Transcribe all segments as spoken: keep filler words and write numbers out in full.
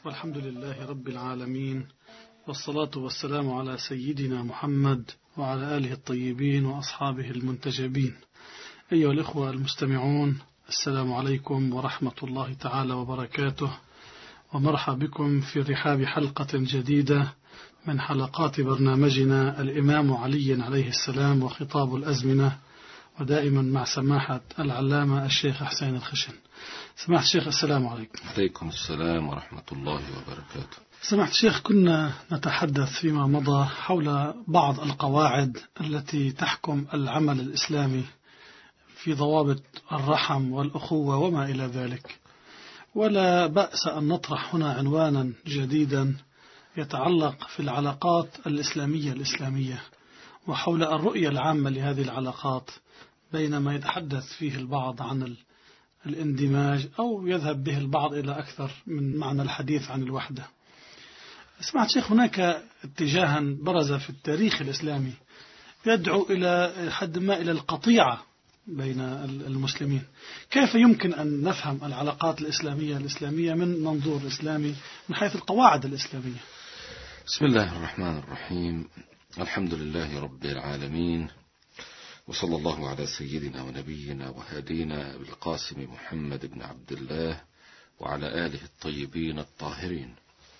والحمد لله رب العالمين، والصلاة والسلام على سيدنا محمد وعلى آله الطيبين وأصحابه المنتجبين. أيها الإخوة المستمعون، السلام عليكم ورحمة الله تعالى وبركاته، ومرحبا بكم في رحاب حلقة جديدة من حلقات برنامجنا الإمام علي عليه السلام وخطاب الأزمنة، ودائما مع سماحة العلامة الشيخ حسين الخشن. سماحة الشيخ، السلام عليكم. عليكم السلام ورحمة الله وبركاته. سماحة الشيخ، كنا نتحدث فيما مضى حول بعض القواعد التي تحكم العمل الإسلامي في ضوابط الرحم والأخوة وما إلى ذلك، ولا بأس أن نطرح هنا عنوانا جديدا يتعلق في العلاقات الإسلامية الإسلامية وحول الرؤية العامة لهذه العلاقات، بينما يتحدث فيه البعض عن الاندماج أو يذهب به البعض إلى أكثر من معنى الحديث عن الوحدة. سمعت شيخ، هناك اتجاها برز في التاريخ الإسلامي يدعو إلى حد ما إلى القطيعة بين المسلمين. كيف يمكن أن نفهم العلاقات الإسلامية الإسلامية من منظور إسلامي من حيث القواعد الإسلامية؟ بسم الله الرحمن الرحيم، الحمد لله رب العالمين، وصلى الله على سيدنا ونبينا وهدينا بالقاسم محمد بن عبد الله وعلى آله الطيبين الطاهرين.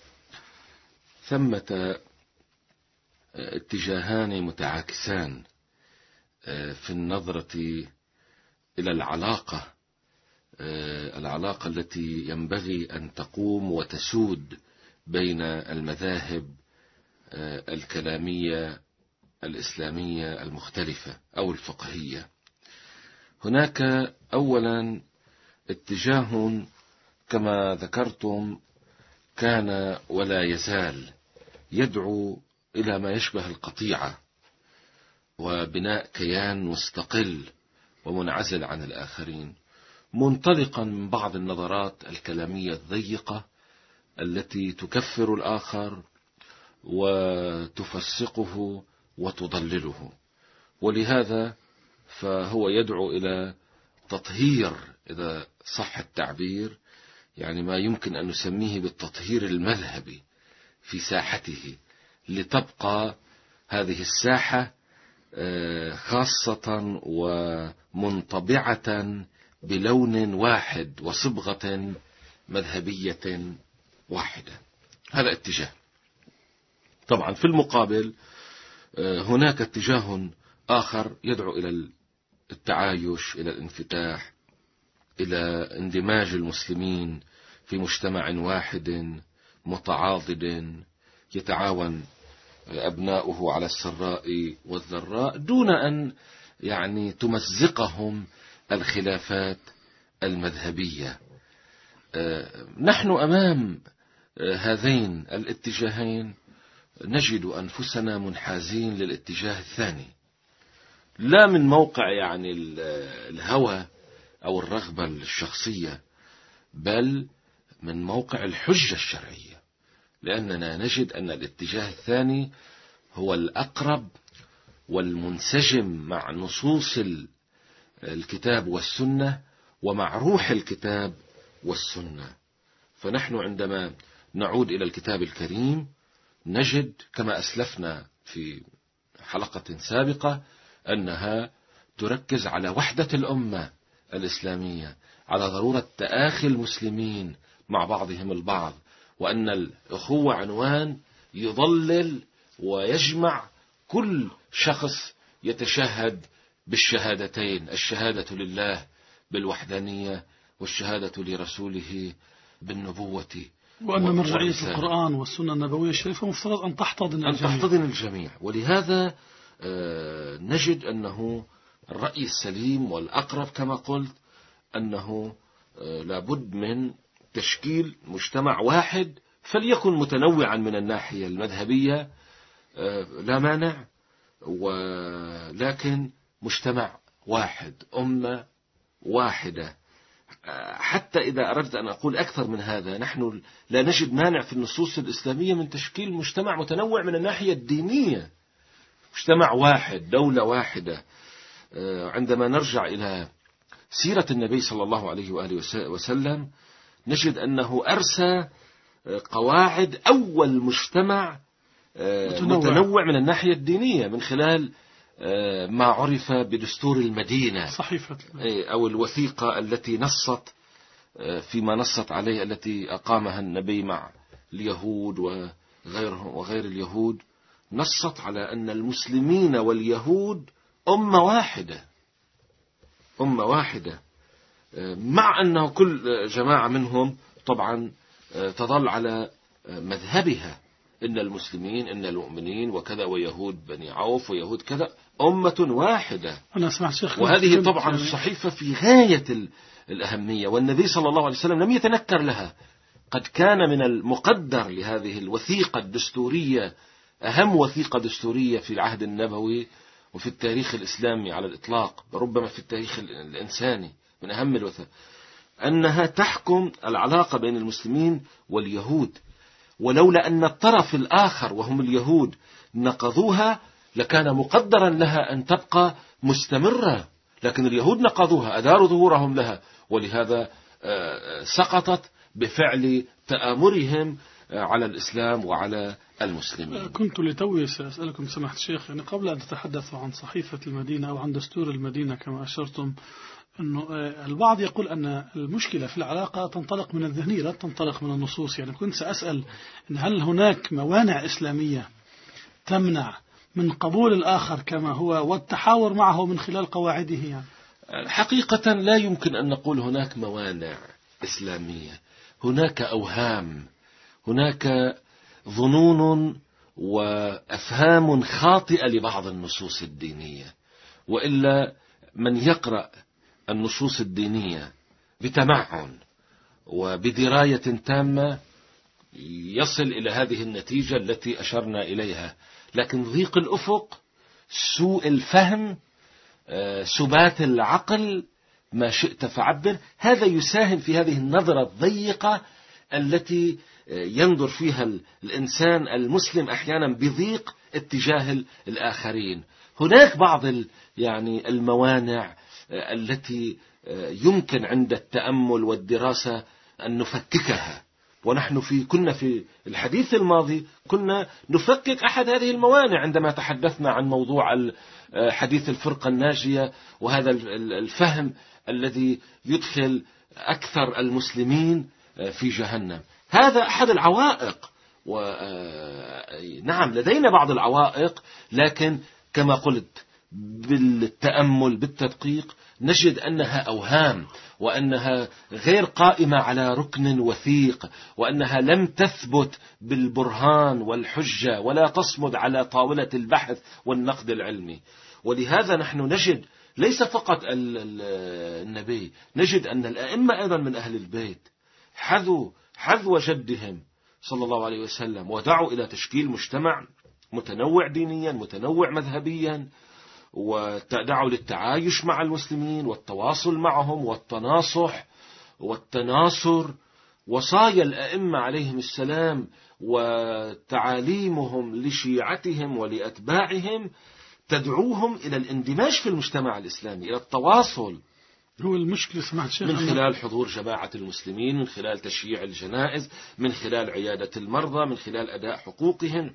ثمة اتجاهان متعاكسان في النظرة إلى العلاقة العلاقة التي ينبغي أن تقوم وتسود بين المذاهب الكلامية الإسلامية المختلفة أو الفقهية. هناك أولا اتجاه كما ذكرتم كان ولا يزال يدعو إلى ما يشبه القطيعة وبناء كيان مستقل ومنعزل عن الآخرين، منطلقا من بعض النظرات الكلامية الضيقة التي تكفر الآخر وتفسقه وتضلله. ولهذا فهو يدعو إلى تطهير، إذا صح التعبير، يعني ما يمكن أن نسميه بالتطهير المذهبي في ساحته، لتبقى هذه الساحة خاصة ومنطبعة بلون واحد وصبغة مذهبية واحدة. هذا اتجاه. طبعا في المقابل هناك اتجاه آخر يدعو إلى التعايش، إلى الانفتاح، إلى اندماج المسلمين في مجتمع واحد متعاضد يتعاون أبناؤه على السراء والضراء دون أن يعني تمزقهم الخلافات المذهبية. نحن أمام هذين الاتجاهين نجد أنفسنا منحازين للاتجاه الثاني، لا من موقع يعني الهوى أو الرغبة الشخصية، بل من موقع الحجة الشرعية، لأننا نجد أن الاتجاه الثاني هو الأقرب والمنسجم مع نصوص الكتاب والسنة ومع روح الكتاب والسنة. فنحن عندما نعود إلى الكتاب الكريم نجد كما أسلفنا في حلقة سابقة أنها تركز على وحدة الأمة الإسلامية، على ضرورة تآخي المسلمين مع بعضهم البعض، وأن الأخوة عنوان يضلل ويجمع كل شخص يتشهد بالشهادتين، الشهادة لله بالوحدانية والشهادة لرسوله بالنبوة، وأن مرجعية القرآن والسنة النبوية الشريفة مفترض أن تحتضن أن الجميع. تحتضن الجميع. ولهذا نجد أنه الرأي السليم والأقرب كما قلت أنه لابد من تشكيل مجتمع واحد، فليكن متنوعا من الناحية المذهبية لا مانع، ولكن مجتمع واحد، أمة واحدة. حتى إذا أردت أن أقول أكثر من هذا، نحن لا نجد مانع في النصوص الإسلامية من تشكيل مجتمع متنوع من الناحية الدينية، مجتمع واحد، دولة واحدة. عندما نرجع إلى سيرة النبي صلى الله عليه وآله وسلم نجد أنه أرسى قواعد أول مجتمع متنوع. متنوع من الناحية الدينية من خلال ما عرف بدستور المدينة، صحيفة أو الوثيقة التي نصت فيما نصت عليه، التي أقامها النبي مع اليهود وغيرهم وغير اليهود، نصت على أن المسلمين واليهود أمة واحدة أمة واحدة، مع أنه كل جماعة منهم طبعا تظل على مذهبها، إن المسلمين إن المؤمنين وكذا، ويهود بني عوف ويهود كذا، أمة واحدة. أنا سمعت شيخ، وهذه طبعا الصحيفة في غاية الأهمية، والنبي صلى الله عليه وسلم لم يتنكر لها. قد كان من المقدر لهذه الوثيقة الدستورية، أهم وثيقة دستورية في العهد النبوي وفي التاريخ الإسلامي على الإطلاق، ربما في التاريخ الإنساني، من أهم الوثائق، أنها تحكم العلاقة بين المسلمين واليهود. ولولا أن الطرف الآخر وهم اليهود نقضوها لكان مقدرا لها أن تبقى مستمرة، لكن اليهود نقضوها، أداروا ظهورهم لها، ولهذا سقطت بفعل تآمرهم على الإسلام وعلى المسلمين. كنت لتوي سأسألكم سماحة الشيخ، يعني قبل أن تتحدثوا عن صحيفة المدينة أو عن دستور المدينة كما أشرتم، أنه البعض يقول أن المشكلة في العلاقة تنطلق من الذهنية لا تنطلق من النصوص. يعني كنت سأسأل إن هل هناك موانع إسلامية تمنع من قبول الآخر كما هو والتحاور معه من خلال قواعده؟ يعني حقيقة لا يمكن أن نقول هناك موانع إسلامية، هناك أوهام، هناك ظنون وأفهام خاطئة لبعض النصوص الدينية. وإلا من يقرأ النصوص الدينية بتمعن وبدراية تامة يصل إلى هذه النتيجة التي أشرنا إليها. لكن ضيق الأفق، سوء الفهم، سبات العقل، ما شئت فعبر، هذا يساهم في هذه النظرة الضيقة التي ينظر فيها الإنسان المسلم أحيانا بضيق اتجاه الآخرين. هناك بعض يعني الموانع التي يمكن عند التأمل والدراسة أن نفككها، ونحن في كنا في الحديث الماضي كنا نفكك أحد هذه الموانع عندما تحدثنا عن موضوع حديث الفرقة الناجية، وهذا الفهم الذي يدخل أكثر المسلمين في جهنم. هذا أحد العوائق، ونعم لدينا بعض العوائق، لكن كما قلت بالتأمل بالتدقيق نجد أنها أوهام، وأنها غير قائمة على ركن وثيق، وأنها لم تثبت بالبرهان والحجة، ولا تصمد على طاولة البحث والنقد العلمي. ولهذا نحن نجد ليس فقط النبي، نجد أن الأئمة أيضا من أهل البيت حذوا حذو جدهم صلى الله عليه وسلم، ودعوا إلى تشكيل مجتمع متنوع دينيا متنوع مذهبيا، ودعوا للتعايش مع المسلمين والتواصل معهم والتناصح والتناصر. وصايا الأئمة عليهم السلام وتعاليمهم لشيعتهم ولأتباعهم تدعوهم إلى الاندماج في المجتمع الإسلامي، إلى التواصل. هو المشكلة سمعت شيخ من خلال حضور جماعة المسلمين، من خلال تشييع الجنائز، من خلال عيادة المرضى، من خلال أداء حقوقهم،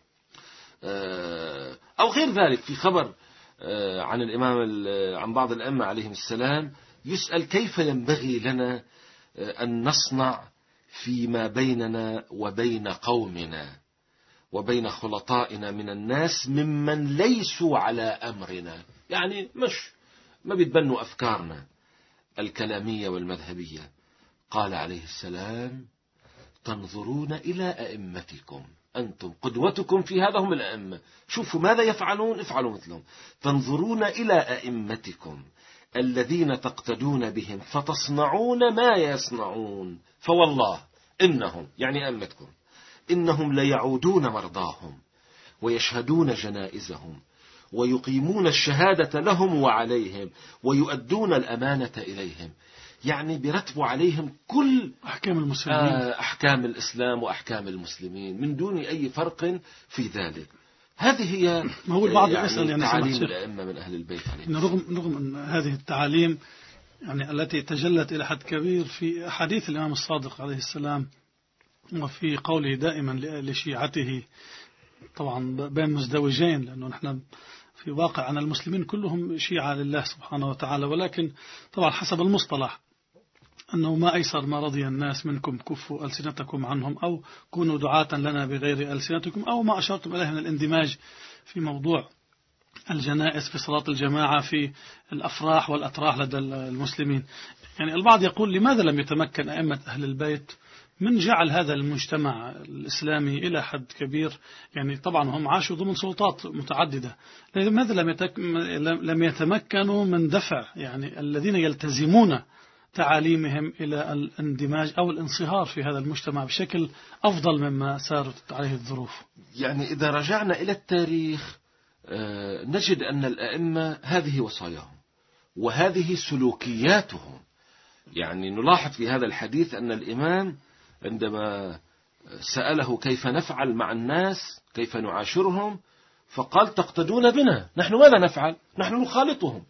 أو غير ذلك. في خبر عن الإمام عن بعض الأئمة عليهم السلام يسأل كيف ينبغي لنا أن نصنع فيما بيننا وبين قومنا وبين خلطائنا من الناس ممن ليسوا على أمرنا، يعني مش ما بيتبنوا أفكارنا الكلامية والمذهبية. قال عليه السلام: تنظرون إلى أئمتكم، أنتم قدوتكم في هذا هم الأئمة، شوفوا ماذا يفعلون افعلوا مثلهم. تنظرون إلى أئمتكم الذين تقتدون بهم فتصنعون ما يصنعون، فوالله إنهم يعني أئمتكم إنهم ليعودون مرضاهم ويشهدون جنائزهم ويقيمون الشهادة لهم وعليهم ويؤدون الأمانة إليهم. يعني بيرتبوا عليهم كل أحكام المسلمين، أحكام الإسلام وأحكام المسلمين من دون أي فرق في ذلك. هذه هي ما هو البعض يعني يسأل يعني تعاليم الأئمة من أهل البيت عليهم. رغم رغم أن هذه التعاليم يعني التي تجلت إلى حد كبير في أحاديث الإمام الصادق عليه السلام وفي قوله دائما لشيعته، طبعا بين مزدوجين، لأنه نحن في واقع أن المسلمين كلهم شيعة لله سبحانه وتعالى، ولكن طبعا حسب المصطلح أنه ما أيسر ما رضي الناس منكم كفوا ألسنتكم عنهم، أو كونوا دعاة لنا بغير ألسنتكم، أو ما أشرتم إليه من الاندماج في موضوع الجنائز في صلاة الجماعة في الأفراح والأتراح لدى المسلمين. يعني البعض يقول لماذا لم يتمكن أئمة أهل البيت من جعل هذا المجتمع الإسلامي إلى حد كبير، يعني طبعا هم عاشوا ضمن سلطات متعددة، لماذا لم يتمكنوا من دفع يعني الذين يلتزمون تعاليمهم إلى الاندماج أو الانصهار في هذا المجتمع بشكل أفضل مما سارت عليه الظروف؟ يعني إذا رجعنا إلى التاريخ نجد أن الأئمة هذه وصاياهم وهذه سلوكياتهم. يعني نلاحظ في هذا الحديث أن الإمام عندما سأله كيف نفعل مع الناس، كيف نعاشرهم، فقال تقتدون بنا. نحن ماذا نفعل؟ نحن نخالطهم،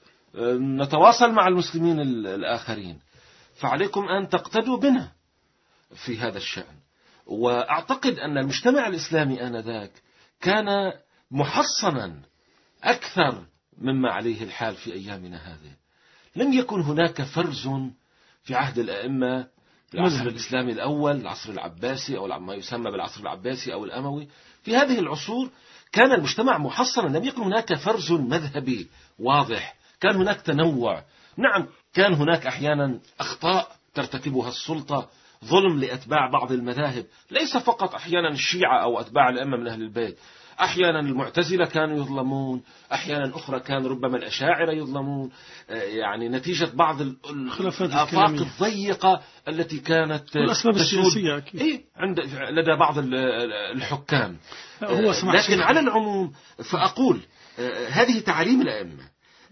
نتواصل مع المسلمين الآخرين، فعليكم أن تقتدوا بنا في هذا الشأن. وأعتقد أن المجتمع الإسلامي آنذاك كان محصنا أكثر مما عليه الحال في أيامنا هذه. لم يكن هناك فرز في عهد الأئمة العصر الإسلامي الأول، العصر العباسي أو ما يسمى بالعصر العباسي أو الأموي. في هذه العصور كان المجتمع محصنا، لم يكن هناك فرز مذهبي واضح، كان هناك تنوع. نعم كان هناك أحيانا أخطاء ترتكبها السلطة، ظلم لأتباع بعض المذاهب، ليس فقط أحيانا الشيعة أو أتباع الأئمة من أهل البيت، أحيانا المعتزلة كانوا يظلمون، أحيانا أخرى كان ربما الأشاعرة يظلمون، يعني نتيجة بعض الآفاق الضيقة التي كانت والأسباب السياسية إيه عند لدى بعض الحكام. لكن على العموم فأقول هذه تعاليم الأئمة.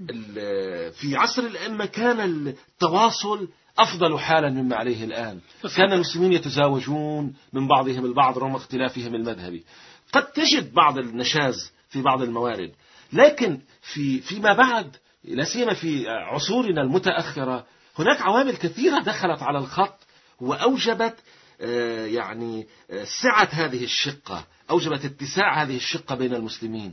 في عصر الأئمة كان التواصل أفضل حالا مما عليه الآن، كان المسلمين يتزاوجون من بعضهم البعض رغم اختلافهم المذهبي. قد تجد بعض النشاز في بعض الموارد، لكن في فيما بعد لا سيما في عصورنا المتأخرة هناك عوامل كثيرة دخلت على الخط وأوجبت يعني سعة هذه الشقة، أوجبت اتساع هذه الشقة بين المسلمين.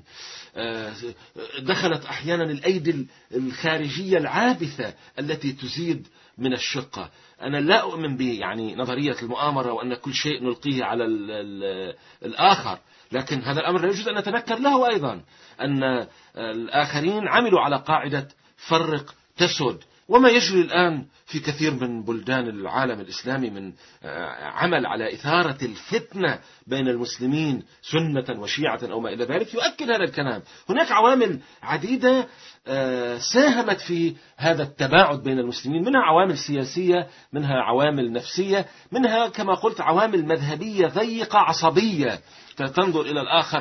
دخلت أحيانا الأيدي الخارجية العابثة التي تزيد من الشقة. أنا لا أؤمن به يعني نظرية المؤامرة وأن كل شيء نلقيه على ال ال الآخر، لكن هذا الأمر لا يجوز أن نتنكر له أيضا، أن الآخرين عملوا على قاعدة فرق تسد، وما يجري الآن في كثير من بلدان العالم الإسلامي من عمل على إثارة الفتنة بين المسلمين سنة وشيعة أو ما إلى ذلك يؤكد هذا الكلام. هناك عوامل عديدة ساهمت في هذا التباعد بين المسلمين، منها عوامل سياسية، منها عوامل نفسية، منها كما قلت عوامل مذهبية ضيقة عصبية تنظر إلى الآخر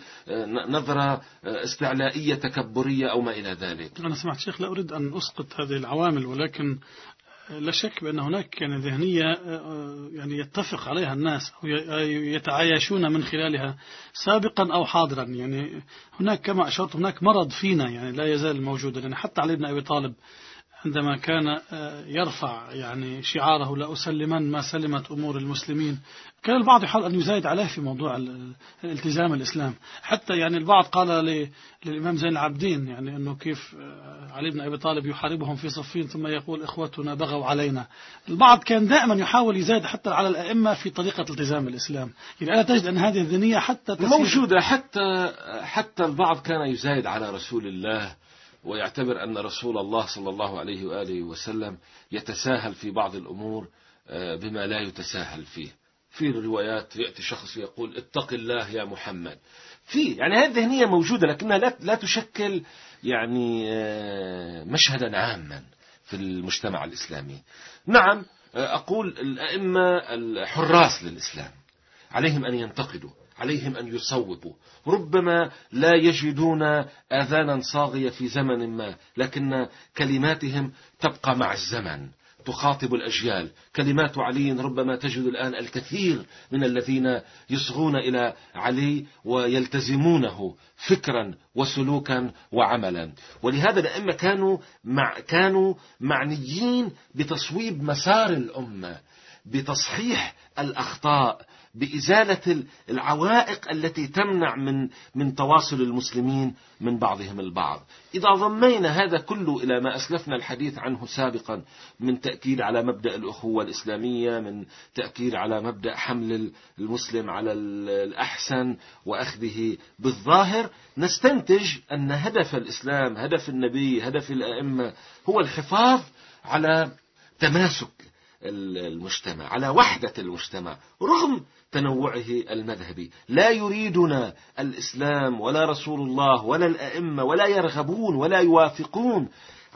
بنظرة استعلائية تكبرية أو ما إلى ذلك. أنا سمعت شيخ، لا أريد أن أسقط هذه العوامل، ولكن لا شك بأن هناك يعني ذهنية يعني يتفق عليها الناس أو يتعايشون من خلالها سابقا أو حاضرا. يعني هناك كما أشرت هناك مرض فينا يعني لا يزال موجودا. يعني حتى علي بن أبي طالب عندما كان يرفع يعني شعاره لا أسلمن ما سلمت أمور المسلمين، كان البعض يحاول أن يزايد عليه في موضوع الالتزام الإسلام. حتى يعني البعض قال للإمام زين العابدين يعني أنه كيف علي بن أبي طالب يحاربهم في صفين ثم يقول إخوتنا بغوا علينا. البعض كان دائما يحاول يزايد حتى على الأئمة في طريقة التزام الإسلام. يعني أنا تجد أن هذه الذنية حتى موجودة، حتى حتى البعض كان يزايد على رسول الله ويعتبر أن رسول الله صلى الله عليه وآله وسلم يتساهل في بعض الأمور بما لا يتساهل فيه. في الروايات يأتي شخص يقول اتق الله يا محمد. في يعني هذه الذهنية موجودة، لكنها لا لا تشكل يعني مشهدا عاما في المجتمع الإسلامي. نعم أقول الأئمة الحراس للإسلام عليهم أن ينتقدوا، عليهم أن يصوبوا، ربما لا يجدون آذانا صاغية في زمن ما، لكن كلماتهم تبقى مع الزمن تخاطب الأجيال. كلمات علي ربما تجد الآن الكثير من الذين يصغون إلى علي ويلتزمونه فكرا وسلوكا وعملا. ولهذا الأئمة كانوا مع كانوا معنيين بتصويب مسار الأمة. بتصحيح الأخطاء، بإزالة العوائق التي تمنع من من تواصل المسلمين من بعضهم البعض. إذا ضمينا هذا كله إلى ما أسلفنا الحديث عنه سابقا من تأكيد على مبدأ الأخوة الإسلامية، من تأكيد على مبدأ حمل المسلم على الأحسن وأخذه بالظاهر، نستنتج أن هدف الإسلام، هدف النبي، هدف الأئمة هو الحفاظ على تماسك المجتمع، على وحدة المجتمع رغم تنوعه المذهبي. لا يريدنا الإسلام ولا رسول الله ولا الأئمة ولا يرغبون ولا يوافقون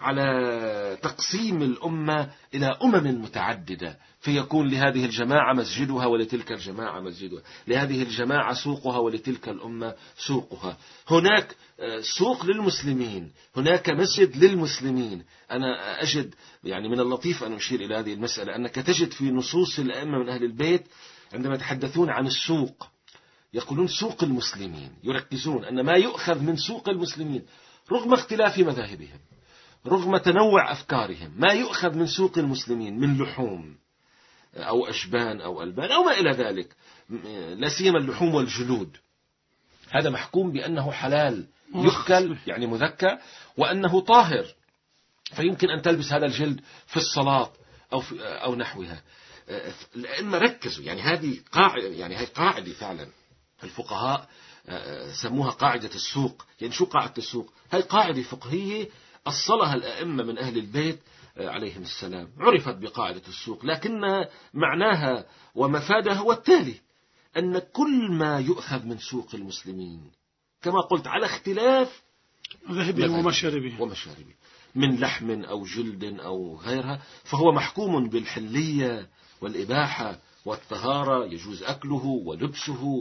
على تقسيم الأمة إلى أمم متعددة، فيكون لهذه الجماعة مسجدها ولتلك الجماعة مسجدها، لهذه الجماعة سوقها ولتلك الأمة سوقها. هناك سوق للمسلمين، هناك مسجد للمسلمين. أنا أجد يعني من اللطيف أن أشير إلى هذه المسألة أنك تجد في نصوص الأئمة من أهل البيت عندما يتحدثون عن السوق يقولون سوق المسلمين، يركزون أن ما يؤخذ من سوق المسلمين رغم اختلاف مذاهبهم، رغم تنوع أفكارهم، ما يؤخذ من سوق المسلمين من لحوم أو أشبان أو ألبان أو ما إلى ذلك، لا سيما اللحوم والجلود، هذا محكوم بأنه حلال يؤكل يعني مذكى، وأنه طاهر فيمكن أن تلبس هذا الجلد في الصلاة أو في أو نحوها. الأئمة ركزوا، يعني هذه قاعدة، يعني هي قاعدة فعلا الفقهاء سموها قاعدة السوق. يعني شو قاعدة السوق؟ هي قاعدة فقهية أصلها الأئمة من أهل البيت عليهم السلام، عرفت بقاعدة السوق، لكن معناها ومفادها هو التالي: أن كل ما يؤخذ من سوق المسلمين كما قلت على اختلاف مذاهبهم ومشاربهم ومشاربهم من لحم أو جلد أو غيرها، فهو محكوم بالحلية والإباحة والطهارة، يجوز أكله ولبسه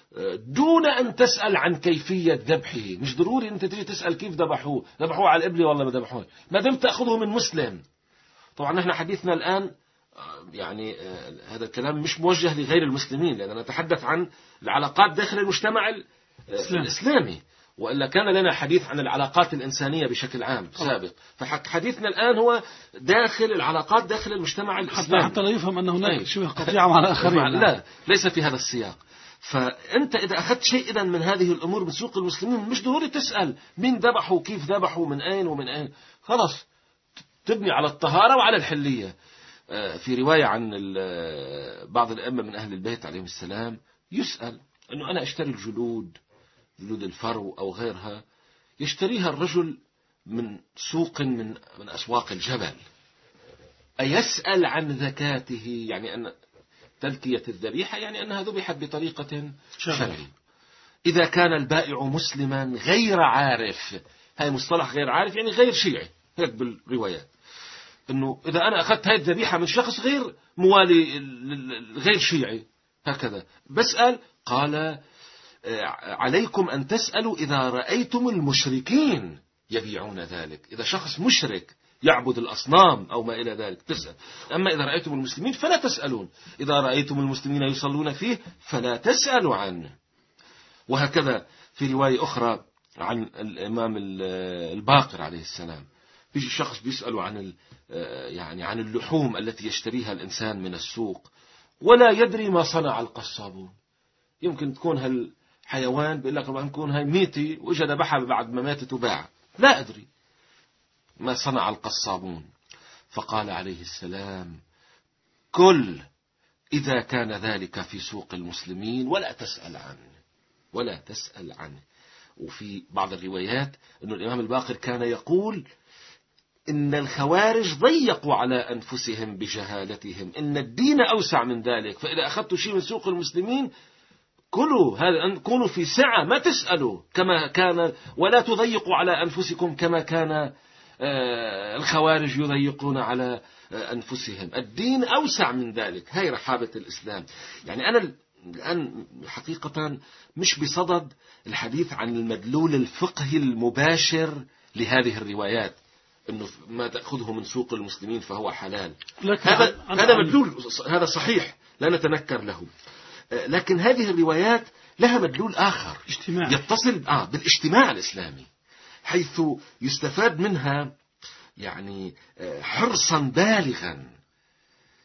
دون أن تسأل عن كيفية ذبحه. مش ضروري أنت تجي تسأل كيف ذبحوه، ذبحوه على الإبل والله ما ذبحوه، ما دمت تأخذه من مسلم. طبعا نحن حديثنا الآن يعني هذا الكلام مش موجه لغير المسلمين، لأننا نتحدث عن العلاقات داخل المجتمع الإسلامي، وإلا كان لنا حديث عن العلاقات الإنسانية بشكل عام سابق. فحديثنا الآن هو داخل العلاقات داخل المجتمع الإسلامي، حتى لا يفهم أن هناك شبه قطيعة مع الآخرين. لا، ليس في هذا السياق. فأنت إذا أخذت شيء إذا من هذه الأمور من سوق المسلمين مش ضروري تسأل مين ذبحوا، كيف ذبحوا، من أين ومن أين، خلاص تبني على الطهارة وعلى الحلية. في رواية عن بعض الأئمة من أهل البيت عليهم السلام يسأل أنه أنا أشتري الجلود، جلود الفرو أو غيرها، يشتريها الرجل من سوق من من أسواق الجبل، أيسأل عن زكاته؟ يعني أن تلكية الذبيحة يعني أنها ذبحت بطريقة شرعية. إذا كان البائع مسلما غير عارف، هاي مصطلح غير عارف يعني غير شيعي، هيك بالروايات، أنه إذا أنا أخذت هاي الذبيحة من شخص غير موالي غير شيعي هكذا بسأل، قال عليكم أن تسألوا إذا رأيتم المشركين يبيعون ذلك. إذا شخص مشرك يعبد الأصنام أو ما إلى ذلك تسأل، أما إذا رأيتم المسلمين فلا تسألون، إذا رأيتم المسلمين يصلون فيه فلا تسألوا عنه. وهكذا في رواية أخرى عن الإمام الباقر عليه السلام، بيجي شخص بيسأله عن يعني عن اللحوم التي يشتريها الإنسان من السوق ولا يدري ما صنع القصابون. يمكن تكون هالحيوان بيقول لك طبعا تكون هاي ميتة وإجا ذبحها بعد ما ماتت وباعها، لا أدري ما صنع القصابون. فقال عليه السلام: كل إذا كان ذلك في سوق المسلمين ولا تسأل عنه، ولا تسأل عنه. وفي بعض الروايات أن الإمام الباقر كان يقول إن الخوارج ضيقوا على أنفسهم بجهالتهم، إن الدين أوسع من ذلك، فإذا أخذتوا شيء من سوق المسلمين كلوا هذا، كونوا في سعة، ما تسألوا كما كان، ولا تضيقوا على أنفسكم كما كان الخوارج يضيقون على أنفسهم. الدين أوسع من ذلك، هاي رحابة الإسلام. يعني أنا الآن حقيقة مش بصدد الحديث عن المدلول الفقهي المباشر لهذه الروايات، إنه ما تأخذه من سوق المسلمين فهو حلال، هذا هذا مدلول، هذا صحيح لا نتنكر له، لكن هذه الروايات لها مدلول آخر اجتماع. يتصل آه بالاجتماع الإسلامي، حيث يستفاد منها يعني حرصا بالغا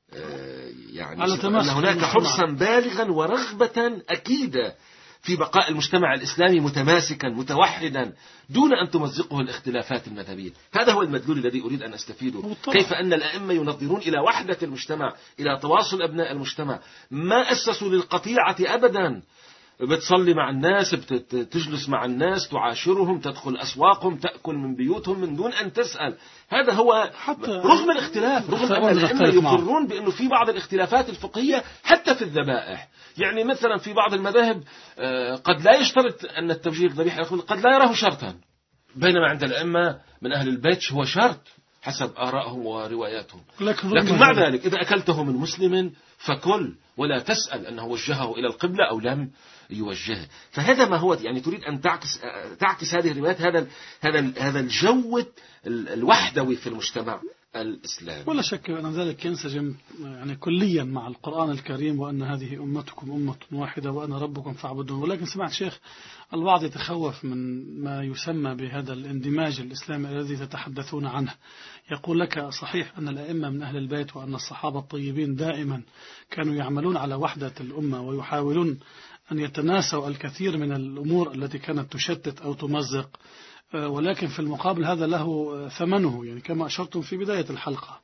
يعني أن هناك حرصا بالغا ورغبة أكيدة في بقاء المجتمع الإسلامي متماسكا متوحدا دون أن تمزقه الاختلافات المذهبية. هذا هو المدلول الذي أريد أن أستفيده. كيف أن الأئمة ينظرون إلى وحدة المجتمع، إلى تواصل أبناء المجتمع، ما أسسوا للقطيعة أبدا. بتصلي مع الناس، بتجلس مع الناس، تعاشرهم، تدخل أسواقهم، تأكل من بيوتهم من دون أن تسأل. هذا هو رغم الاختلاف، رغم أن الأئمة يقرون بأنه في بعض الاختلافات الفقهية حتى في الذبائح. يعني مثلا في بعض المذاهب قد لا يشترط أن التبجير ذبيحة، قد لا يراه شرطا، بينما عند الأئمة من أهل البيت هو شرط حسب آرائهم ورواياتهم. لكن مع ذلك إذا أكلته من مسلم فكل ولا تسأل أنه وجهه إلى القبلة أو لم يوجهه. فهذا ما هو يعني تريد أن تعكس تعكس هذه الروايات، هذا هذا هذا الجو الوحدوي في المجتمع الإسلامي. ولا شك أن ذلك ينسجم يعني كليا مع القرآن الكريم، وأن هذه أمتكم أمة واحدة وأنا ربكم فاعبدون. ولكن سمعت شيخ البعض يتخوف من ما يسمى بهذا الاندماج الإسلامي الذي تتحدثون عنه. يقول لك صحيح أن الأئمة من أهل البيت وأن الصحابة الطيبين دائما كانوا يعملون على وحدة الأمة ويحاولون أن يتناسوا الكثير من الأمور التي كانت تشتت أو تمزق، ولكن في المقابل هذا له ثمنه. يعني كما أشرتم في بداية الحلقة،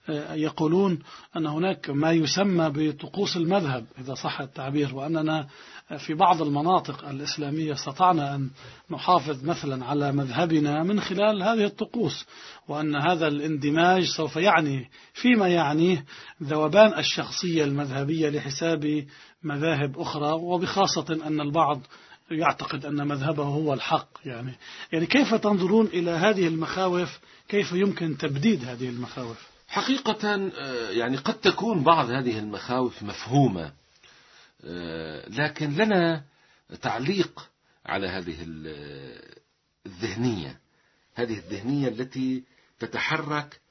يقولون أن هناك ما يسمى بطقوس المذهب إذا صح التعبير، وأننا في بعض المناطق الإسلامية استطعنا أن نحافظ مثلا على مذهبنا من خلال هذه الطقوس، وأن هذا الاندماج سوف يعني فيما يعنيه ذوبان الشخصية المذهبية لحساب مذاهب أخرى، وبخاصة أن البعض يعتقد أن مذهبه هو الحق. يعني يعني كيف تنظرون إلى هذه المخاوف؟ كيف يمكن تبديد هذه المخاوف؟ حقيقة يعني قد تكون بعض هذه المخاوف مفهومة، لكن لنا تعليق على هذه الذهنية، هذه الذهنية التي تتحرك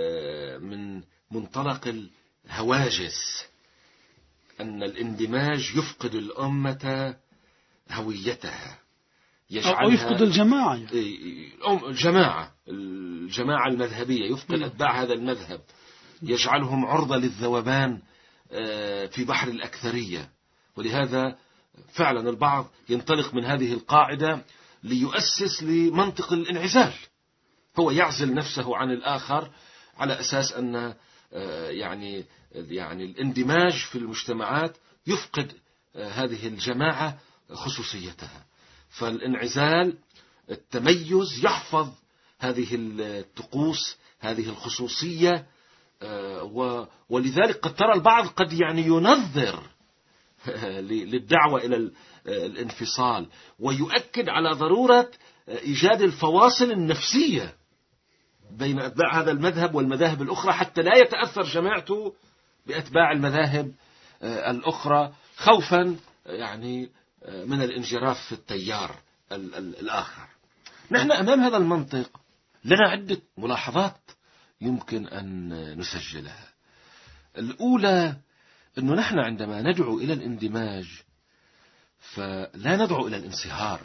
من منطلق الهواجس، أن الاندماج يفقد الأمة هويتها، أو يفقد الجماعة، الجماعة الجماعة المذهبية، يفقد أتباع هذا المذهب، يجعلهم عرضة للذوبان في بحر الأكثرية. ولهذا فعلا البعض ينطلق من هذه القاعدة ليؤسس لمنطق الانعزال، هو يعزل نفسه عن الآخر على أساس أن يعني يعني الاندماج في المجتمعات يفقد هذه الجماعة خصوصيتها. فالانعزال، التميز، يحفظ هذه الطقوس، هذه الخصوصية، ولذلك قد ترى البعض قد يعني ينظر للدعوة إلى الانفصال، ويؤكد على ضرورة إيجاد الفواصل النفسية بين أتباع هذا المذهب والمذاهب الأخرى حتى لا يتأثر جماعته بأتباع المذاهب الأخرى، خوفا يعني من الانجراف في التيار الآخر. نحن أمام هذا المنطق لنا عدة ملاحظات يمكن أن نسجلها. الأولى أنه نحن عندما ندعو إلى الاندماج فلا ندعو إلى الانصهار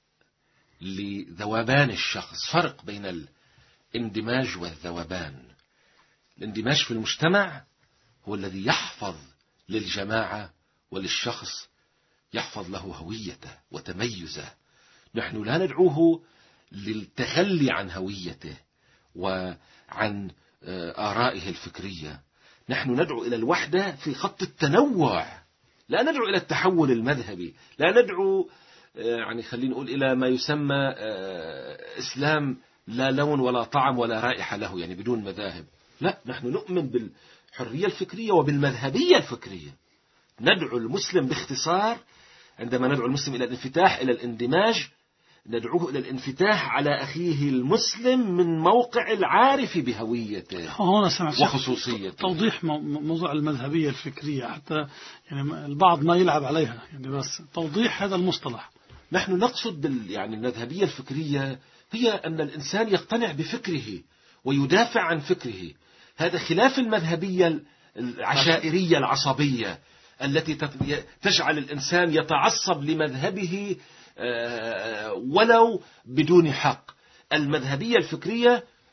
لذوبان الشخص. فرق بين الاندماج والذوبان. الاندماج في المجتمع هو الذي يحفظ للجماعة وللشخص، يحفظ له هويته وتميزه. نحن لا ندعوه للتخلي عن هويته وعن آرائه الفكرية. نحن ندعو إلى الوحدة في خط التنوع، لا ندعو إلى التحول المذهبي، لا ندعو يعني خلينا نقول إلى ما يسمى إسلام لا لون ولا طعم ولا رائحة له، يعني بدون مذاهب. لا، نحن نؤمن بالحرية الفكرية وبالمذهبية الفكرية. ندعو المسلم باختصار، عندما ندعو المسلم إلى الانفتاح إلى الاندماج، ندعوه إلى الانفتاح على أخيه المسلم من موقع العارف بهويته وخصوصيته. توضيح موضوع المذهبية الفكرية حتى يعني البعض ما يلعب عليها، يعني بس توضيح هذا المصطلح. نحن نقصد بال يعني المذهبية الفكرية هي أن الإنسان يقتنع بفكره ويدافع عن فكره. هذا خلاف المذهبية العشائرية العصبية التي تجعل الإنسان يتعصب لمذهبه ولو بدون حق. المذهبية الفكرية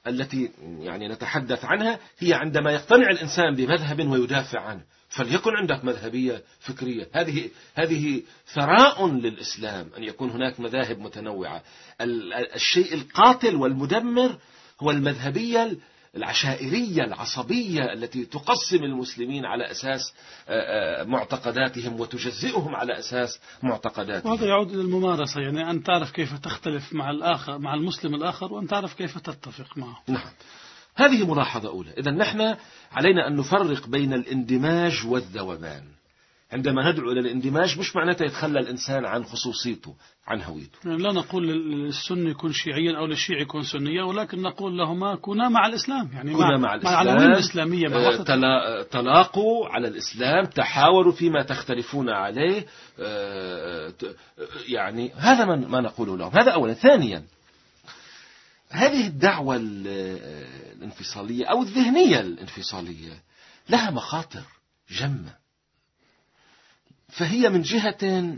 التي يعني نتحدث عنها هي عندما يقتنع الإنسان بمذهب ويدافع عنه. فليكن عندك مذهبية فكرية، هذه هذه ثراء للإسلام أن يكون هناك مذاهب متنوعة. الشيء القاتل والمدمر هو المذهبية العشائرية العصبية التي تقسم المسلمين على أساس معتقداتهم وتجزئهم على أساس معتقداتهم. وهذا يعود إلى الممارسة، يعني أن تعرف كيف تختلف مع الآخر، مع المسلم الآخر، وأن تعرف كيف تتفق معه. نعم، هذه ملاحظة أولى. إذن نحن علينا أن نفرق بين الاندماج والذوبان. عندما ندعو إلى الاندماج مش معناته يتخلى الإنسان عن خصوصيته، عن هويته. يعني لا نقول للسني يكون شيعيا أو للشيعي يكون سنيا، ولكن نقول لهما كونا مع الإسلام، يعني كونا مع, مع الإسلام، مع العلوم الإسلامية، مع تلا... تلاقوا على الإسلام، تحاوروا فيما تختلفون عليه، يعني هذا ما نقوله لهم. هذا أولا. ثانيا، هذه الدعوة الانفصالية أو الذهنية الانفصالية لها مخاطر جمة. فهي من جهة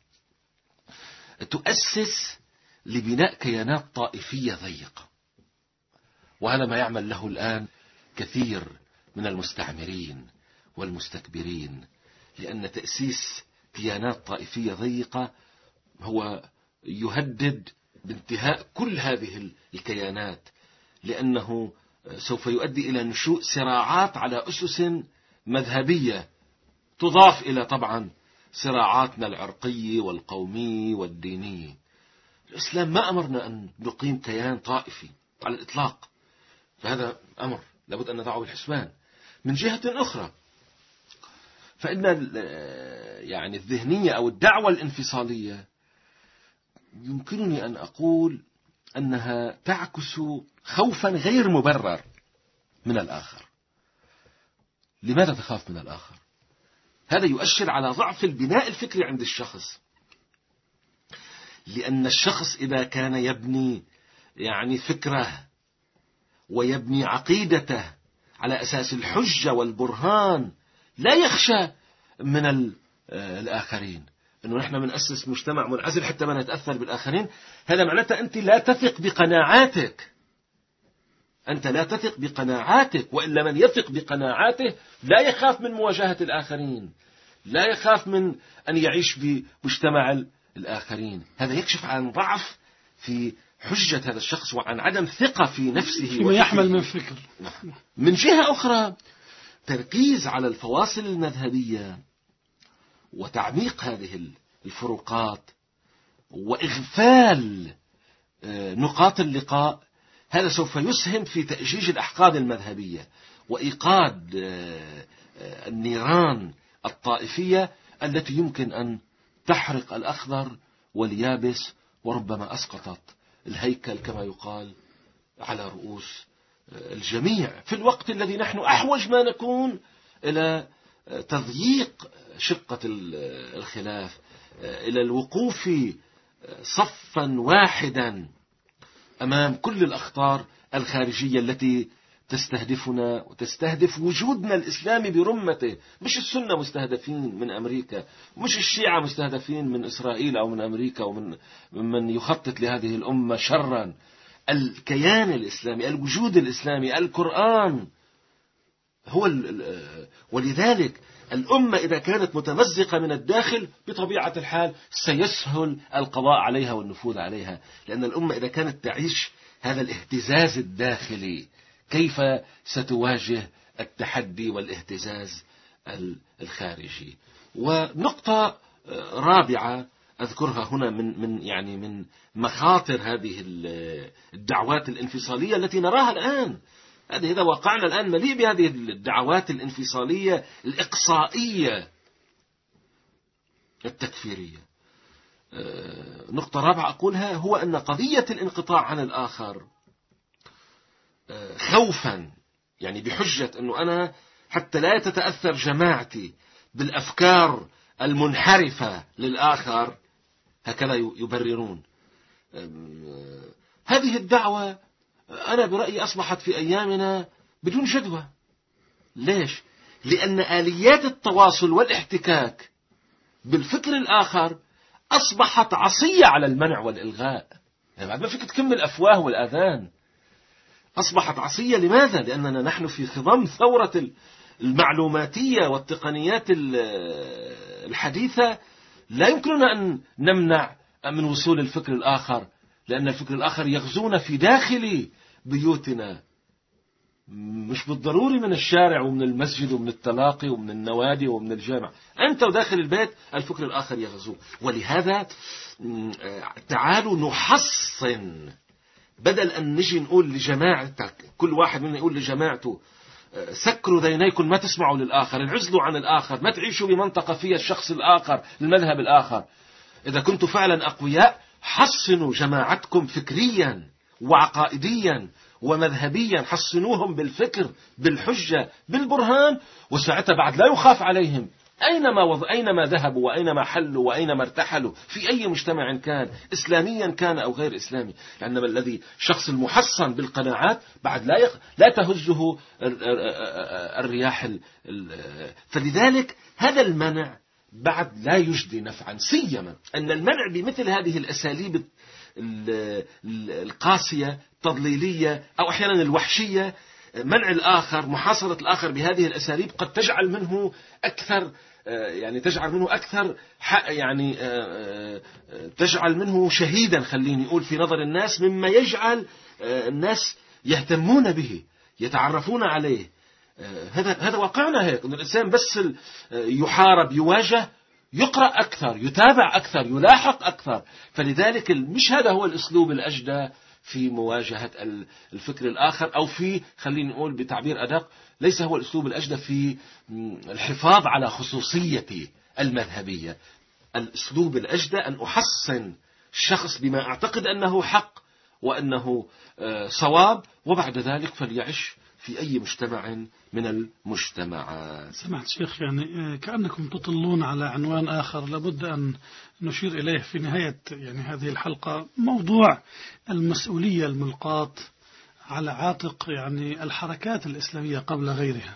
تؤسس لبناء كيانات طائفية ضيقة، وهذا ما يعمل له الآن كثير من المستعمرين والمستكبرين، لأن تأسيس كيانات طائفية ضيقة هو يهدد بانتهاء كل هذه الكيانات، لأنه سوف يؤدي إلى نشوء صراعات على أسس مذهبية، تضاف إلى طبعا صراعاتنا العرقية والقومية والدينية. الإسلام ما أمرنا أن نقيم كيان طائفي على الإطلاق، فهذا أمر لابد أن نضعه بالحسبان. من جهة أخرى، فإن يعني الذهنية أو الدعوة الانفصالية يمكنني أن أقول أنها تعكس خوفا غير مبرر من الآخر. لماذا تخاف من الآخر؟ هذا يؤشر على ضعف البناء الفكري عند الشخص، لأن الشخص إذا كان يبني يعني فكره ويبني عقيدته على أساس الحجة والبرهان لا يخشى من الآخرين. أنه نحن بنأسس مجتمع منعزل حتى ما نتأثر بالآخرين، هذا معناته أنت لا تثق بقناعاتك، أنت لا تثق بقناعاتك، وإلا من يثق بقناعاته لا يخاف من مواجهة الآخرين، لا يخاف من أن يعيش بمجتمع الآخرين. هذا يكشف عن ضعف في حجة هذا الشخص وعن عدم ثقة في نفسه فيما يحمل من فكر. من جهة أخرى، تركيز على الفواصل المذهبية وتعميق هذه الفروقات وإغفال نقاط اللقاء، هذا سوف يسهم في تأجيج الأحقاد المذهبية وإيقاد النيران الطائفية التي يمكن أن تحرق الأخضر واليابس، وربما أسقطت الهيكل كما يقال على رؤوس الجميع، في الوقت الذي نحن أحوج ما نكون إلى تضييق شقة الخلاف، إلى الوقوف صفا واحدا أمام كل الأخطار الخارجية التي تستهدفنا وتستهدف وجودنا الإسلامي برمته. مش السنة مستهدفين من أمريكا، مش الشيعة مستهدفين من إسرائيل أو من أمريكا ومن من يخطط لهذه الأمة شرا. الكيان الإسلامي، الوجود الإسلامي، القرآن هو. ولذلك الأمة إذا كانت متمزقة من الداخل بطبيعة الحال سيسهل القضاء عليها والنفوذ عليها، لأن الأمة إذا كانت تعيش هذا الاهتزاز الداخلي كيف ستواجه التحدي والاهتزاز الخارجي؟ ونقطة رابعة أذكرها هنا من من يعني من مخاطر هذه الدعوات الانفصالية التي نراها الآن. هذا واقعنا الآن مليء بهذه الدعوات الانفصالية الإقصائية التكفيرية. نقطة رابعة أقولها هو أن قضية الانقطاع عن الآخر خوفا، يعني بحجة أنه أنا حتى لا تتأثر جماعتي بالأفكار المنحرفة للآخر، هكذا يبررون هذه الدعوة. أنا برأيي أصبحت في أيامنا بدون جدوى. ليش؟ لأن آليات التواصل والاحتكاك بالفكر الآخر أصبحت عصية على المنع والإلغاء. يعني بعد ما فيك تكمل الأفواه والآذان، أصبحت عصية. لماذا؟ لأننا نحن في خضم ثورة المعلوماتية والتقنيات الحديثة. لا يمكننا أن نمنع من وصول الفكر الآخر، لأن الفكر الآخر يغزونا في داخل بيوتنا، مش بالضروري من الشارع ومن المسجد ومن التلاقي ومن النوادي ومن الجامع. أنت وداخل البيت الفكر الآخر يغزو. ولهذا تعالوا نحصن، بدل أن نجي نقول لجماعتك، كل واحد منا يقول لجماعته سكروا ذينيكم ما تسمعوا للآخر، انعزلوا عن الآخر، ما تعيشوا بمنطقة فيها الشخص الآخر، المذهب الآخر. إذا كنتم فعلا أقوياء حصنوا جماعتكم فكريا وعقائديا ومذهبيا، حصنوهم بالفكر بالحجة بالبرهان، وساعتها بعد لا يخاف عليهم أينما وض... أينما ذهبوا وأينما حلوا وأينما ارتحلوا في أي مجتمع كان، إسلاميا كان أو غير إسلامي. لأنما الذي شخص المحصن بالقناعات بعد لا يخ... لا تهزه الرياح ال... فلذلك هذا المنع بعد لا يجدي نفعا، سيما أن المنع بمثل هذه الأساليب القاسية التضليلية أو أحيانا الوحشية، منع الآخر، محاصرة الآخر بهذه الأساليب قد تجعل منه أكثر، يعني تجعل منه أكثر يعني تجعل منه شهيدا، خليني أقول، في نظر الناس، مما يجعل الناس يهتمون به يتعرفون عليه. هذا هذا واقعنا هيك، إن الإنسان بس يحارب يواجه يقرأ أكثر يتابع أكثر يلاحق أكثر. فلذلك مش هذا هو الأسلوب الأجدى في مواجهة الفكر الآخر، أو في خلينا نقول بتعبير أدق، ليس هو الأسلوب الأجدى في الحفاظ على خصوصية المذهبية. الأسلوب الأجدى أن أحصن الشخص بما أعتقد أنه حق وأنه صواب، وبعد ذلك فليعيش في أي مجتمع من المجتمعات. سمعت شيخ، يعني كأنكم تطلون على عنوان آخر لابد أن نشير إليه في نهاية يعني هذه الحلقة، موضوع المسؤولية الملقاة على عاتق يعني الحركات الإسلامية قبل غيرها،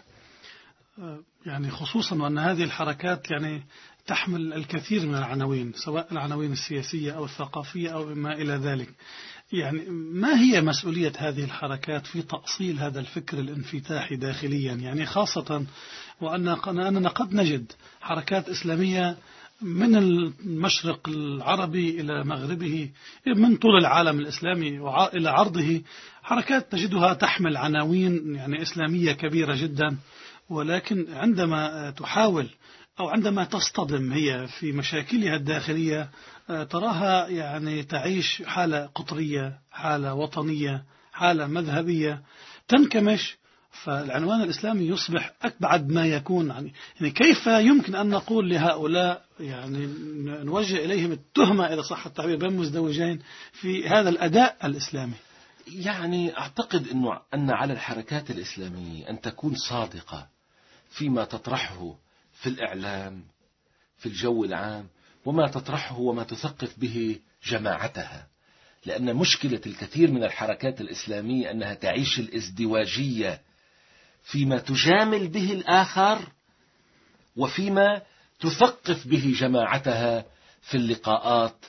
يعني خصوصا وأن هذه الحركات يعني تحمل الكثير من العناوين، سواء العناوين السياسية أو الثقافية أو ما إلى ذلك. يعني ما هي مسؤولية هذه الحركات في تأصيل هذا الفكر الانفتاحي داخليا، يعني خاصة وأننا قد نجد حركات إسلامية من المشرق العربي إلى مغربه، من طول العالم الإسلامي إلى عرضه، حركات تجدها تحمل عناوين يعني إسلامية كبيرة جدا، ولكن عندما تحاول أو عندما تصطدم هي في مشاكلها الداخلية تراها يعني تعيش حالة قطرية، حالة وطنية، حالة مذهبية، تنكمش. فالعنوان الإسلامي يصبح أبعد ما يكون. يعني كيف يمكن أن نقول لهؤلاء، يعني نوجه إليهم التهمة إذا صح التعبير بين مزدوجين في هذا الأداء الإسلامي؟ يعني أعتقد أنه أن على الحركات الإسلامية أن تكون صادقة فيما تطرحه في الإعلام في الجو العام، وما تطرحه وما تثقف به جماعتها. لأن مشكلة الكثير من الحركات الإسلامية أنها تعيش الازدواجية فيما تجامل به الآخر وفيما تثقف به جماعتها في اللقاءات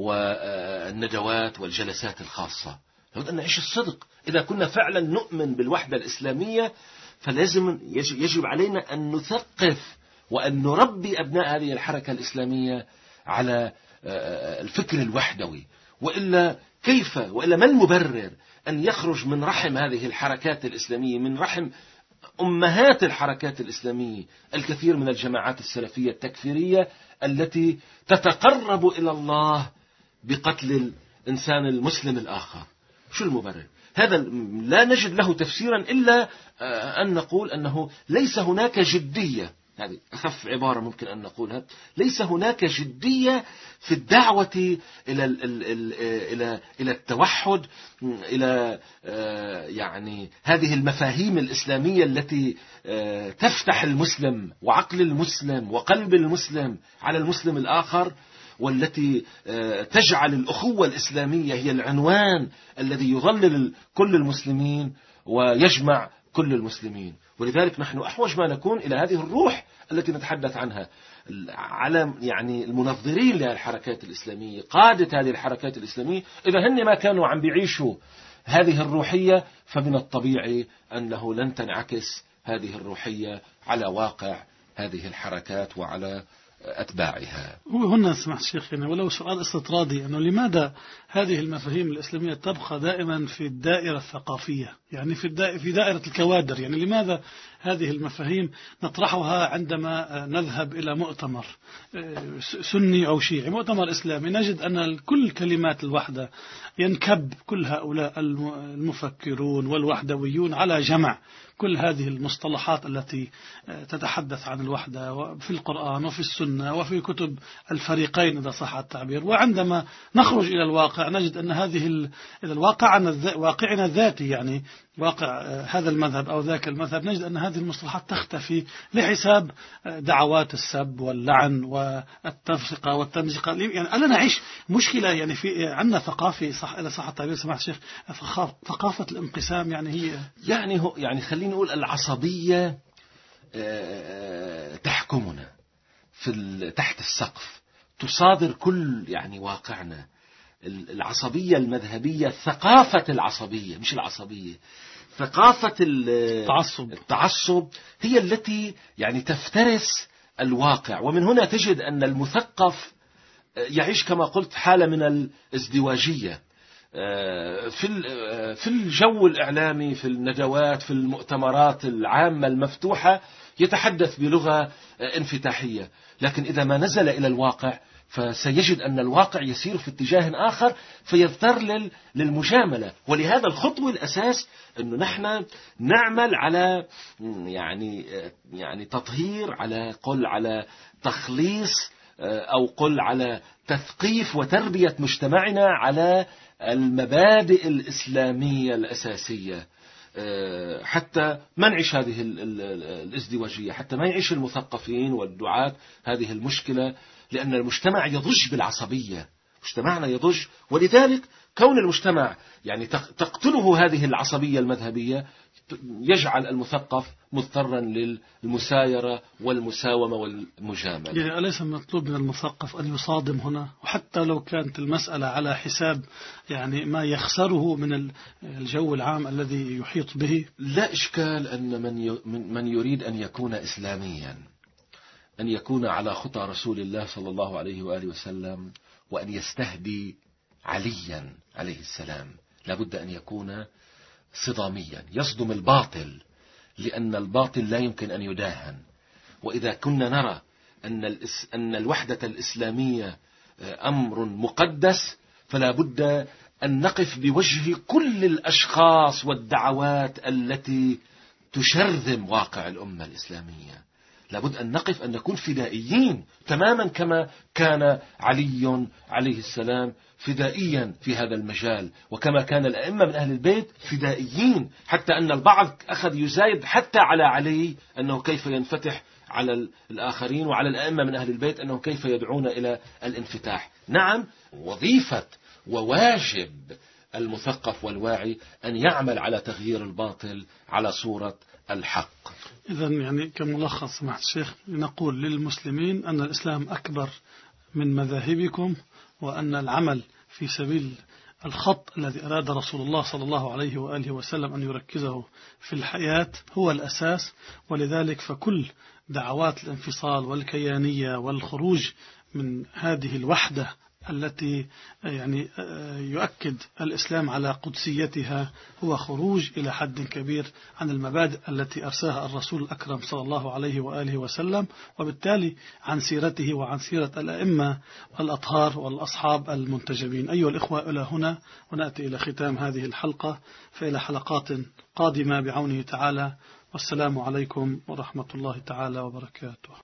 والندوات والجلسات الخاصة. لابد أن نعيش الصدق. إذا كنا فعلا نؤمن بالوحدة الإسلامية فلازم يجب علينا أن نثقف وأن نربي أبناء هذه الحركة الإسلامية على الفكر الوحدوي. وإلا كيف وإلا ما المبرر أن يخرج من رحم هذه الحركات الإسلامية، من رحم أمهات الحركات الإسلامية، الكثير من الجماعات السلفية التكفيرية التي تتقرب إلى الله بقتل الإنسان المسلم الآخر؟ شو المبرر؟ هذا لا نجد له تفسيرا إلا أن نقول أنه ليس هناك جدية. هذه أخف عبارة ممكن أن نقولها. ليس هناك جدية في الدعوة إلى إلى إلى التوحد، إلى يعني هذه المفاهيم الإسلامية التي تفتح المسلم وعقل المسلم وقلب المسلم على المسلم الآخر، والتي تجعل الأخوة الإسلامية هي العنوان الذي يظلل كل المسلمين ويجمع كل المسلمين. ولذلك نحن أحوج ما نكون إلى هذه الروح التي نتحدث عنها. على يعني المنظرين للحركات الإسلامية، قادة هذه الحركات الإسلامية، إذا هن ما كانوا عم بيعيشوا هذه الروحية، فمن الطبيعي أنه لن تنعكس هذه الروحية على واقع هذه الحركات وعلى أتباعها. هو هنا سمعت الشيخ يعني ولو سؤال استطرادي أنه لماذا هذه المفاهيم الإسلامية تبقى دائما في الدائرة الثقافية، يعني في الدائرة في دائرة الكوادر، يعني لماذا هذه المفاهيم نطرحها عندما نذهب إلى مؤتمر سني أو شيعي، مؤتمر إسلامي، نجد أن كل كلمات الوحدة ينكب كل هؤلاء المفكرون والوحدويون على جمع كل هذه المصطلحات التي تتحدث عن الوحدة في القرآن وفي السنة وفي كتب الفريقين إذا صح التعبير. وعندما نخرج إلى الواقع نجد أن هذه إلى الواقع واقعنا الذاتي، يعني واقع هذا المذهب أو ذاك المذهب، نجد أن هذه المصطلحات تختفي لحساب دعوات السب واللعن والتفرقة والتمزيق. يعني ألا نعيش مشكلة يعني في عندنا ثقافة صح إذا صح التعبير سمعت الشيخ، ثقافة الانقسام، يعني هي يعني هو يعني خلينا نقول العصبية تحكمنا في تحت السقف، تصادر كل يعني واقعنا. العصبية المذهبية، ثقافة العصبية مش العصبية، ثقافة التعصب التعصب هي التي يعني تفترس الواقع. ومن هنا تجد أن المثقف يعيش كما قلت حالة من الازدواجية في في الجو الإعلامي، في الندوات، في المؤتمرات العامة المفتوحة يتحدث بلغة انفتاحية، لكن إذا ما نزل إلى الواقع فسيجد أن الواقع يسير في اتجاه آخر فيضطر للمجاملة. ولهذا الخطوة الأساس أنه نحن نعمل على يعني يعني تطهير، على قل على تخليص، أو قل على تثقيف وتربية مجتمعنا على المبادئ الإسلامية الأساسية، حتى ما نعيش هذه الازدواجية، حتى ما يعيش المثقفين والدعاة هذه المشكلة، لأن المجتمع يضج بالعصبية، مجتمعنا يضج. ولذلك كون المجتمع يعني تقتله هذه العصبية المذهبية يجعل المثقف مضطرا للمسايرة والمساومة والمجاملة. يعني أليس مطلوب من المثقف أن يصادم هنا، وحتى لو كانت المسألة على حساب يعني ما يخسره من الجو العام الذي يحيط به؟ لا إشكال أن من من يريد أن يكون إسلاميا، أن يكون على خطى رسول الله صلى الله عليه وآله وسلم، وأن يستهدي عليا عليه السلام، لابد أن يكون صداميا، يصدم الباطل، لأن الباطل لا يمكن أن يداهن. وإذا كنا نرى أن أن الوحدة الإسلامية أمر مقدس، فلا بد أن نقف بوجه كل الأشخاص والدعوات التي تشرذم واقع الأمة الإسلامية. لابد أن نقف، أن نكون فدائيين تماما كما كان علي عليه السلام فدائيا في هذا المجال، وكما كان الأئمة من أهل البيت فدائيين، حتى أن البعض أخذ يزايد حتى على علي أنه كيف ينفتح على الآخرين، وعلى الأئمة من أهل البيت أنه كيف يدعون إلى الانفتاح. نعم، وظيفة وواجب المثقف والواعي أن يعمل على تغيير الباطل على صورة الحق. إذن يعني كملخص سماحة الشيخ نقول للمسلمين أن الإسلام أكبر من مذاهبكم، وأن العمل في سبيل الخط الذي أراد رسول الله صلى الله عليه وآله وسلم أن يركزه في الحياة هو الأساس. ولذلك فكل دعوات الانفصال والكيانية والخروج من هذه الوحدة التي يعني يؤكد الإسلام على قدسيتها هو خروج إلى حد كبير عن المبادئ التي أرساها الرسول الأكرم صلى الله عليه وآله وسلم، وبالتالي عن سيرته وعن سيرة الأئمة الأطهار والأصحاب المنتجبين. أيها الإخوة، إلى هنا ونأتي إلى ختام هذه الحلقة، فإلى حلقات قادمة بعونه تعالى، والسلام عليكم ورحمة الله تعالى وبركاته.